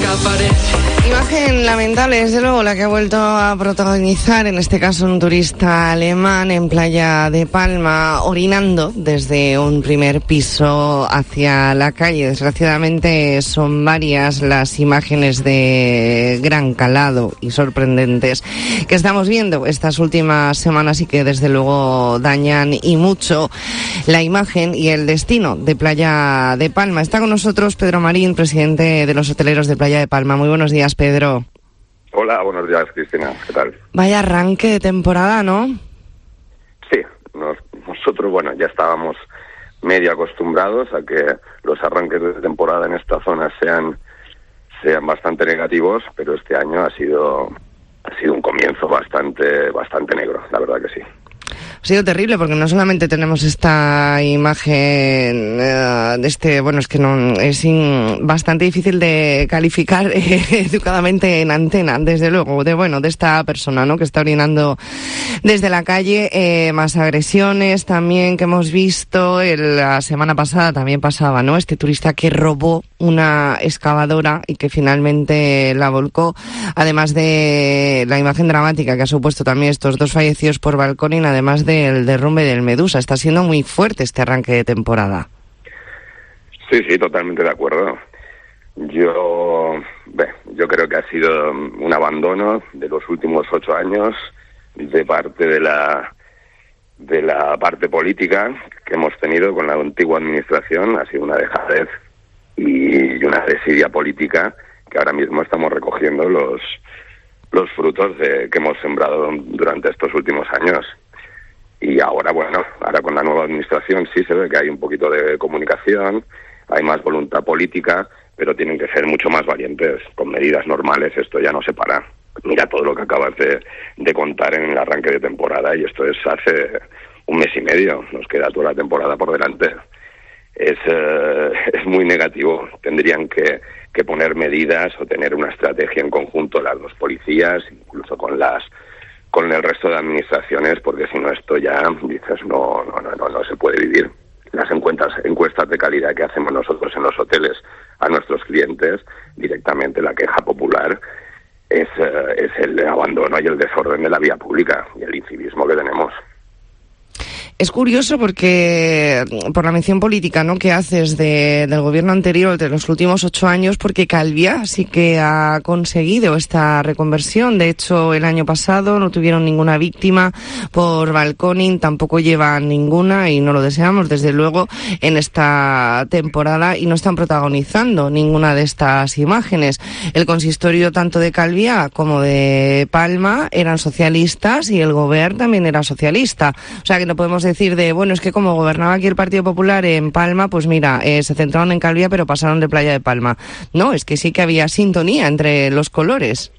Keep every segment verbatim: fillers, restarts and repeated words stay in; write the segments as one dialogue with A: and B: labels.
A: una pared.
B: Imagen lamentable, desde luego, la que ha vuelto a protagonizar, en este caso un turista alemán en Playa de Palma, orinando desde un primer piso hacia la calle. Desgraciadamente son varias las imágenes de gran calado y sorprendentes que estamos viendo estas últimas semanas y que desde luego dañan y mucho la imagen y el destino de Playa de Palma. Está con nosotros Pedro Marín, presidente de los hoteleros de Playa de Palma. Muy buenos días, Pedro.
C: Hola, buenos días, Cristina. ¿Qué tal?
B: Vaya arranque de temporada, ¿no?
C: Sí, nos, nosotros, bueno, ya estábamos medio acostumbrados a que los arranques de temporada en esta zona sean sean bastante negativos, pero este año ha sido ha sido un comienzo bastante bastante negro, la verdad que sí.
B: Ha sido terrible porque no solamente tenemos esta imagen uh, de este, bueno, es que no es in, bastante difícil de calificar eh, educadamente en antena, desde luego, de bueno, de esta persona, ¿no?, que está orinando desde la calle, eh, más agresiones también que hemos visto. El, la semana pasada también pasaba, ¿no?, este turista que robó una excavadora y que finalmente la volcó, además de la imagen dramática que ha supuesto también estos dos fallecidos por balconing, además del derrumbe del Medusa. Está siendo muy fuerte este arranque de temporada.
C: Sí, sí, totalmente de acuerdo. Yo, yo creo que ha sido un abandono de los últimos ocho años de parte de la de la parte política que hemos tenido con la antigua administración. Ha sido una dejadez y una desidia política que ahora mismo estamos recogiendo los los frutos de, que hemos sembrado durante estos últimos años. Y ahora, bueno, ahora con la nueva administración sí se ve que hay un poquito de comunicación, hay más voluntad política, pero tienen que ser mucho más valientes. Con medidas normales esto ya no se para. Mira todo lo que acabas de, de contar en el arranque de temporada, y esto es hace un mes y medio, nos queda toda la temporada por delante. Es, eh, es muy negativo. Tendrían que, que poner medidas o tener una estrategia en conjunto las dos policías, incluso con las con el resto de administraciones, porque si no esto ya, dices, no no no no, no se puede vivir. Las encuestas, encuestas de calidad que hacemos nosotros en los hoteles a nuestros clientes, directamente la queja popular es, eh, es el abandono y el desorden de la vía pública y el incivismo que tenemos.
B: Es curioso porque, por la mención política, ¿no?, que haces de, del gobierno anterior, de los últimos ocho años, porque Calviá sí que ha conseguido esta reconversión. De hecho, el año pasado no tuvieron ninguna víctima por balconing, tampoco llevan ninguna, y no lo deseamos, desde luego, en esta temporada, y no están protagonizando ninguna de estas imágenes. El consistorio tanto de Calviá como de Palma eran socialistas y el gobierno también era socialista. O sea que no podemos decir de, bueno, es que como gobernaba aquí el Partido Popular en Palma, pues mira, eh, se centraron en Calviá pero pasaron de Playa de Palma. No, es que sí que había sintonía entre los colores.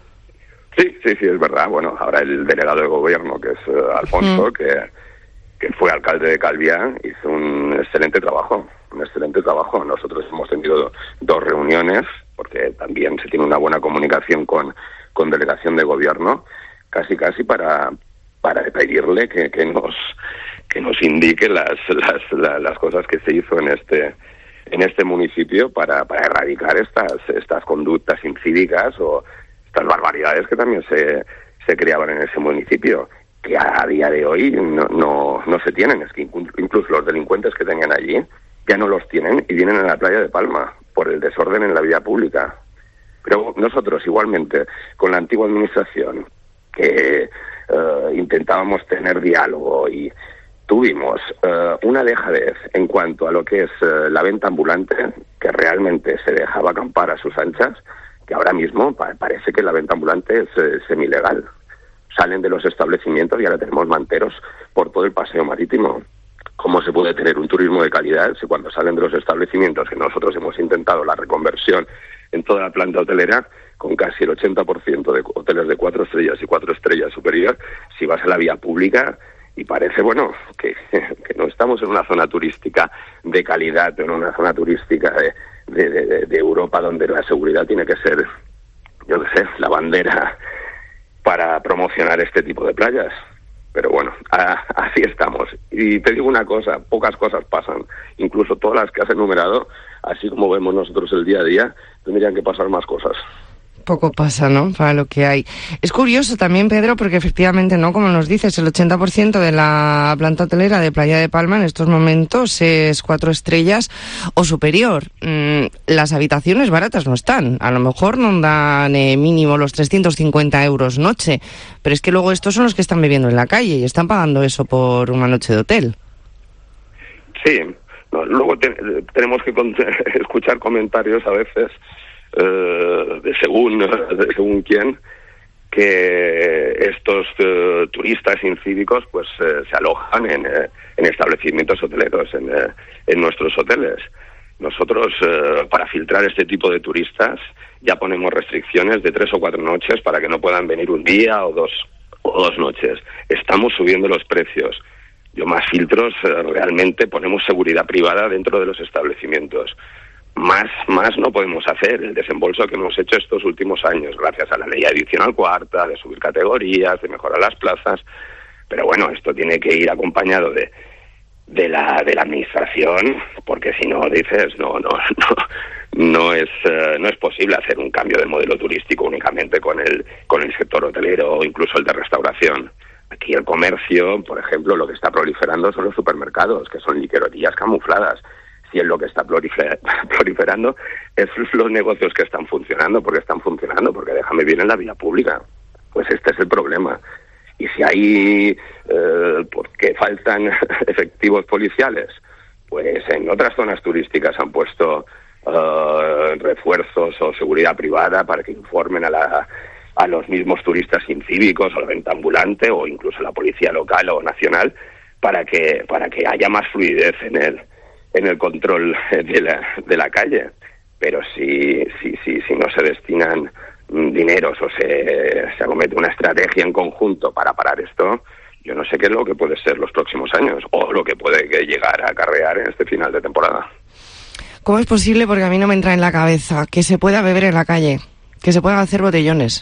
C: Sí, sí, sí, es verdad. Bueno, ahora el delegado de gobierno, que es uh, Alfonso, mm. que, que fue alcalde de Calviá, hizo un excelente trabajo, un excelente trabajo. Nosotros hemos tenido dos reuniones, porque también se tiene una buena comunicación con, con delegación de gobierno, casi casi para... para pedirle que, que nos que nos indique las, las las las cosas que se hizo en este en este municipio para, para erradicar estas estas conductas incívicas o estas barbaridades que también se se creaban en ese municipio, que a día de hoy no no no se tienen. Es que incluso los delincuentes que tenían allí ya no los tienen y vienen a la Playa de Palma por el desorden en la vía pública. Pero nosotros igualmente con la antigua administración, que Uh, intentábamos tener diálogo y tuvimos uh, una dejadez en cuanto a lo que es uh, la venta ambulante, que realmente se dejaba acampar a sus anchas, que ahora mismo pa- parece que la venta ambulante es uh, semilegal. Salen de los establecimientos y ahora tenemos manteros por todo el paseo marítimo. ¿Cómo se puede tener un turismo de calidad si cuando salen de los establecimientos, que nosotros hemos intentado la reconversión en toda la planta hotelera, con casi el ochenta por ciento de hoteles de cuatro estrellas y cuatro estrellas superior, si vas a la vía pública y parece, bueno, que, que no estamos en una zona turística de calidad, en una zona turística de, de, de, de Europa donde la seguridad tiene que ser, yo qué sé, la bandera para promocionar este tipo de playas. Pero bueno, a, así estamos. Y te digo una cosa, pocas cosas pasan. Incluso todas las que has enumerado, así como vemos nosotros el día a día, tendrían que pasar más cosas.
B: Poco pasa, ¿no?, para lo que hay. Es curioso también, Pedro, porque efectivamente, ¿no?, como nos dices, el ochenta por ciento de la planta hotelera de Playa de Palma en estos momentos es cuatro estrellas o superior. Mm, las habitaciones baratas no están. A lo mejor no dan eh, mínimo los trescientos cincuenta euros noche, pero es que luego estos son los que están viviendo en la calle y están pagando eso por una noche de hotel.
C: Sí, no, luego te, tenemos que con, escuchar comentarios a veces Uh, de según de según quién, que estos uh, turistas incívicos pues uh, se alojan en, uh, en establecimientos hoteleros, en, uh, en nuestros hoteles. Nosotros, uh, para filtrar este tipo de turistas, ya ponemos restricciones de tres o cuatro noches para que no puedan venir un día o dos, o dos noches. Estamos subiendo los precios. Yo más filtros, uh, realmente ponemos seguridad privada dentro de los establecimientos. Más, más no podemos hacer. El desembolso que hemos hecho estos últimos años, gracias a la ley adicional cuarta, de subir categorías, de mejorar las plazas. Pero bueno, esto tiene que ir acompañado de de la de la administración, porque si no dices no no no no es uh, no es posible hacer un cambio de modelo turístico únicamente con el con el sector hotelero o incluso el de restauración. Aquí el comercio, por ejemplo, lo que está proliferando son los supermercados, que son liquerotillas camufladas. Si es lo que está prolifer- proliferando, es los negocios que están funcionando, porque están funcionando, porque déjame bien en la vía pública. Pues este es el problema. Y si hay, eh, porque faltan efectivos policiales, pues en otras zonas turísticas han puesto uh, refuerzos o seguridad privada para que informen a la a los mismos turistas incívicos, a la venta ambulante o incluso a la policía local o nacional, para que para que haya más fluidez en el en el control de la de la calle. Pero si si si si no se destinan dineros o se se acomete una estrategia en conjunto para parar esto, yo no sé qué es lo que puede ser los próximos años o lo que puede llegar a acarrear en este final de temporada.
B: ¿Cómo es posible? Porque a mí no me entra en la cabeza que se pueda beber en la calle, que se puedan hacer botellones.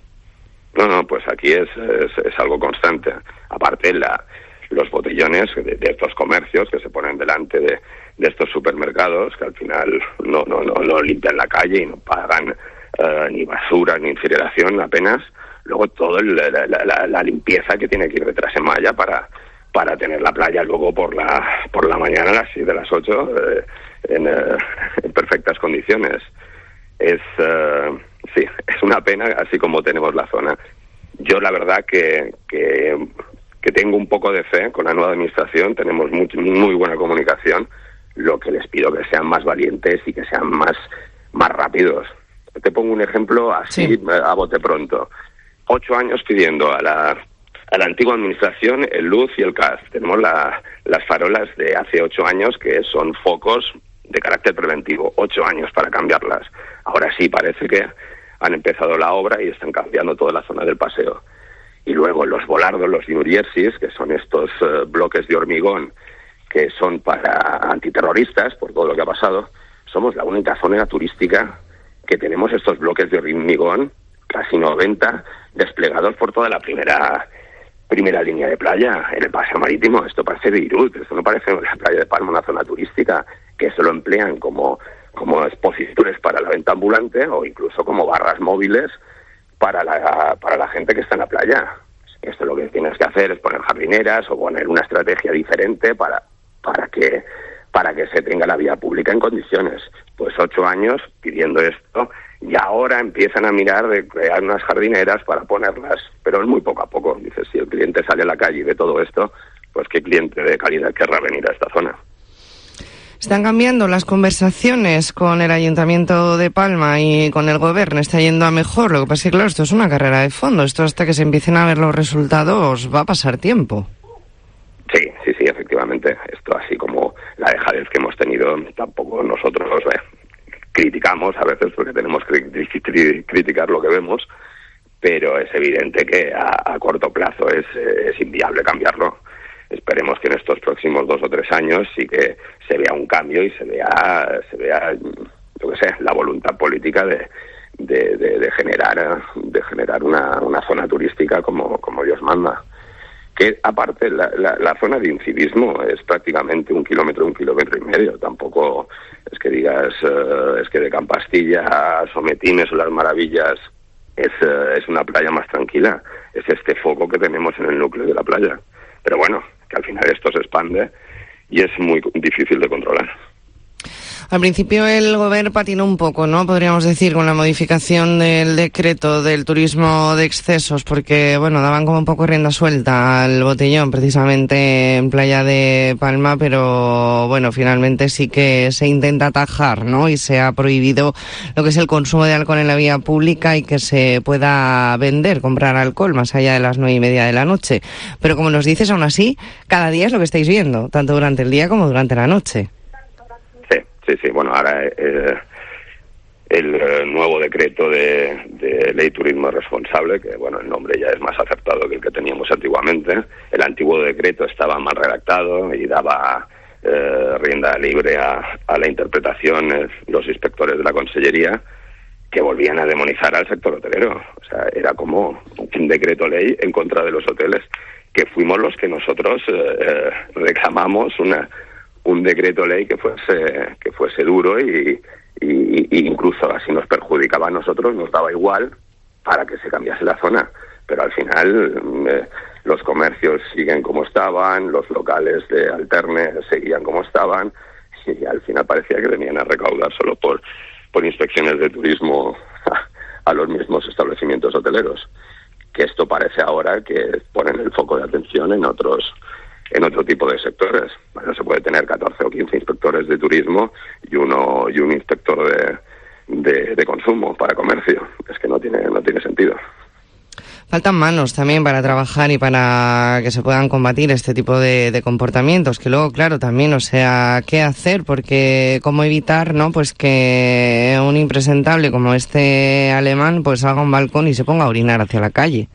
C: No, no, pues aquí es, es, es algo constante. Aparte, la, los botellones de, de estos comercios que se ponen delante de, de estos supermercados, que al final no no no, no limpian la calle y no pagan uh, ni basura ni incineración apenas. Luego todo el, la, la, la limpieza que tiene que ir detrás en malla para para tener la playa luego por la por la mañana a las seis de las ocho eh, en, eh, en perfectas condiciones. Es uh, sí, es una pena, así como tenemos la zona. Yo la verdad que, que que tengo un poco de fe con la nueva administración, tenemos muy, muy buena comunicación. Lo que les pido que sean más valientes y que sean más más rápidos. Te pongo un ejemplo así, sí, a bote pronto. Ocho años pidiendo a la a la antigua administración el luz y el gas. Tenemos la, las farolas de hace ocho años que son focos de carácter preventivo. Ocho años para cambiarlas. Ahora sí, parece que han empezado la obra y están cambiando toda la zona del paseo. Y luego los volardos, los diuriersis, que son estos uh, bloques de hormigón que son para antiterroristas, por todo lo que ha pasado. Somos la única zona turística que tenemos estos bloques de hormigón, casi noventa, desplegados por toda la primera primera línea de playa, en el paseo marítimo. Esto parece Beirut, esto no parece la playa de Palma, una zona turística, que se lo emplean como, como expositores para la venta ambulante o incluso como barras móviles para la, para la gente que está en la playa. Esto lo que tienes que hacer es poner jardineras o poner una estrategia diferente para, para que para que se tenga la vía pública en condiciones. Pues ocho años pidiendo esto y ahora empiezan a mirar de crear unas jardineras para ponerlas, pero es muy poco a poco. Dices, si el cliente sale a la calle y ve todo esto, pues qué cliente de calidad querrá venir a esta zona.
B: Están cambiando las conversaciones con el Ayuntamiento de Palma y con el Gobierno. Está yendo a mejor. Lo que pasa es que, claro, esto es una carrera de fondo. Esto hasta que se empiecen a ver los resultados va a pasar tiempo.
C: Sí, sí, sí, efectivamente. Esto, así como la dejadez que hemos tenido, tampoco nosotros eh, criticamos a veces porque tenemos que cri- criticar lo que vemos, pero es evidente que a, a corto plazo es, es inviable cambiarlo. Esperemos que en estos próximos dos o tres años sí que se vea un cambio y se vea, se vea, yo qué sé, la voluntad política de, de, de, de generar, de generar una, una zona turística como, como Dios manda. que aparte la, la, la zona de incivismo es prácticamente un kilómetro, un kilómetro y medio, tampoco es que digas, uh, es que de Campastilla a Sometines o Las Maravillas es, uh, es una playa más tranquila, es este foco que tenemos en el núcleo de la playa, pero bueno, que al final esto se expande y es muy difícil de controlar.
B: Al principio el gobierno patinó un poco, ¿no? Podríamos decir, con la modificación del decreto del turismo de excesos, porque, bueno, daban como un poco rienda suelta al botellón, precisamente en Playa de Palma, pero, bueno, finalmente sí que se intenta atajar, ¿no? Y se ha prohibido lo que es el consumo de alcohol en la vía pública y que se pueda vender, comprar alcohol más allá de las nueve y media de la noche. Pero como nos dices, aún así, cada día es lo que estáis viendo, tanto durante el día como durante la noche.
C: Sí, sí, bueno, ahora eh, el eh, nuevo decreto de, de Ley Turismo Responsable, que bueno, el nombre ya es más acertado que el que teníamos antiguamente. El antiguo decreto estaba mal redactado y daba eh, rienda libre a, a la interpretación eh, los inspectores de la Consellería, que volvían a demonizar al sector hotelero. O sea, era como un decreto ley en contra de los hoteles, que fuimos los que nosotros eh, reclamamos una un decreto ley que fuese que fuese duro y, y, y incluso así nos perjudicaba a nosotros, nos daba igual para que se cambiase la zona, pero al final eh, los comercios siguen como estaban, los locales de alterne seguían como estaban y al final parecía que venían a recaudar solo por por inspecciones de turismo a, a los mismos establecimientos hoteleros, que esto parece ahora que ponen el foco de atención en otros en otro tipo de sectores. Bueno, se puede tener catorce o quince inspectores de turismo y uno y un inspector de, de, de consumo para comercio. Es que no tiene no tiene sentido.
B: Faltan manos también para trabajar y para que se puedan combatir este tipo de, de comportamientos, que luego, claro, también, o sea, ¿qué hacer? Porque cómo evitar, ¿no? Pues que un impresentable como este alemán pues haga un balcón y se ponga a orinar hacia la calle.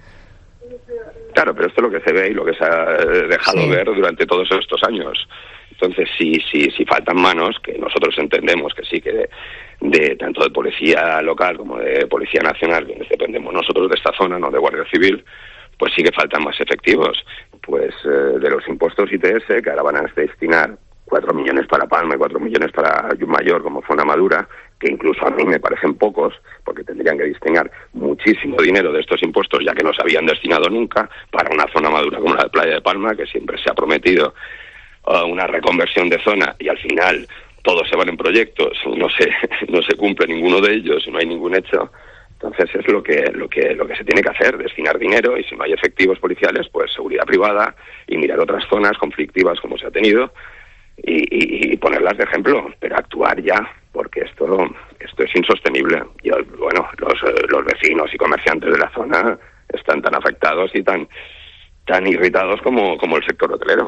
C: Claro, pero esto es lo que se ve y lo que se ha dejado sí. ver durante todos estos años. Entonces, si, si, si faltan manos, que nosotros entendemos que sí, que de, de tanto de policía local como de policía nacional, que dependemos nosotros de esta zona, no de Guardia Civil, pues sí que faltan más efectivos. Pues eh, de los impuestos I T S, que ahora van a destinar cuatro millones para Palma y cuatro millones para Mayor como zona madura, que incluso a mí me parecen pocos, porque tendrían que destinar muchísimo dinero de estos impuestos, ya que no se habían destinado nunca para una zona madura como la de Playa de Palma, que siempre se ha prometido uh, una reconversión de zona y al final todos se van en proyectos, no se no se cumple ninguno de ellos, no hay ningún hecho. Entonces es lo que lo que lo que se tiene que hacer, destinar dinero, y si no hay efectivos policiales, pues seguridad privada y mirar otras zonas conflictivas como se ha tenido y, y, y ponerlas de ejemplo, pero actuar ya, porque esto esto es insostenible. Y bueno, los los vecinos y comerciantes de la zona están tan afectados y tan tan irritados como como el sector hotelero.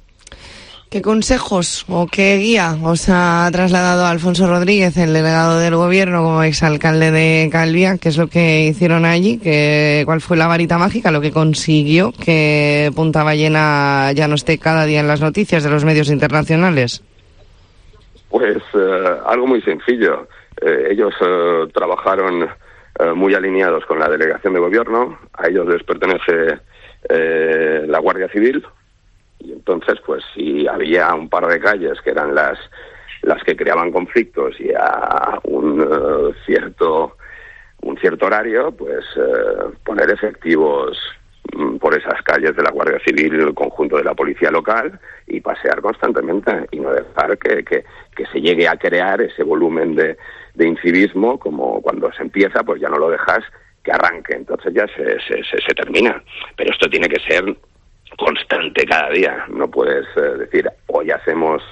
B: ¿Qué consejos o qué guía os ha trasladado Alfonso Rodríguez, el delegado del gobierno, como exalcalde de Calviá? ¿Qué es lo que hicieron allí? ¿Qué, ¿Cuál fue la varita mágica, lo que consiguió que Punta Ballena ya no esté cada día en las noticias de los medios internacionales?
C: Pues eh, algo muy sencillo. Eh, ellos eh, trabajaron eh, muy alineados con la delegación de gobierno. A ellos les pertenece eh, la Guardia Civil. Y entonces, pues si había un par de calles que eran las las que creaban conflictos y a un uh, cierto un cierto horario, pues uh, poner efectivos um, por esas calles de la Guardia Civil, el conjunto de la policía local, y pasear constantemente y no dejar que, que, que se llegue a crear ese volumen de, de incivismo, como cuando se empieza, pues ya no lo dejas que arranque, entonces ya se, se, se, se termina. Pero esto tiene que ser constante cada día. No puedes eh, decir hoy hacemos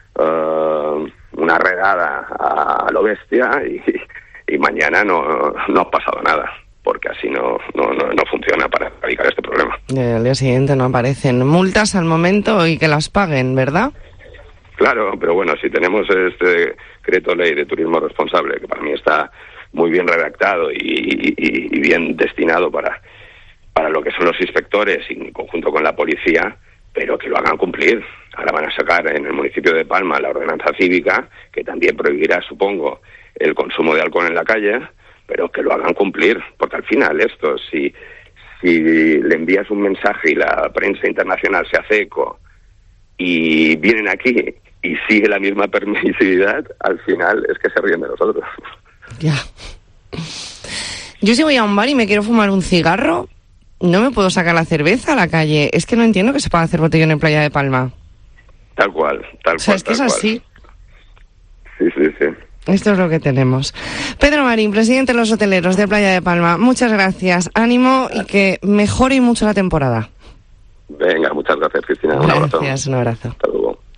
C: uh, una redada a lo bestia y, y mañana no, no ha pasado nada, porque así no, no, no, no funciona para erradicar este problema.
B: Al día siguiente no aparecen multas al momento y que las paguen, ¿verdad?
C: Claro, pero bueno, si tenemos este decreto ley de turismo responsable, que para mí está muy bien redactado y, y, y bien destinado para para lo que son los inspectores y en conjunto con la policía, pero que lo hagan cumplir. Ahora van a sacar en el municipio de Palma la ordenanza cívica, que también prohibirá, supongo, el consumo de alcohol en la calle, pero que lo hagan cumplir, porque al final esto, si si le envías un mensaje y la prensa internacional se hace eco y vienen aquí y sigue la misma permisividad, al final es que se ríen de nosotros.
B: Ya. Yo si voy a un bar y me quiero fumar un cigarro, no me puedo sacar la cerveza a la calle. Es que no entiendo que se pueda hacer botellón en Playa de Palma.
C: Tal cual, tal cual.
B: O sea, es que es
C: cual.
B: así.
C: Sí, sí, sí.
B: Esto es lo que tenemos. Pedro Marín, presidente de los hoteleros de Playa de Palma, muchas gracias. Ánimo y que mejore mucho la temporada.
C: Venga, muchas gracias, Cristina. Un abrazo.
B: Gracias, un abrazo.
C: Hasta luego.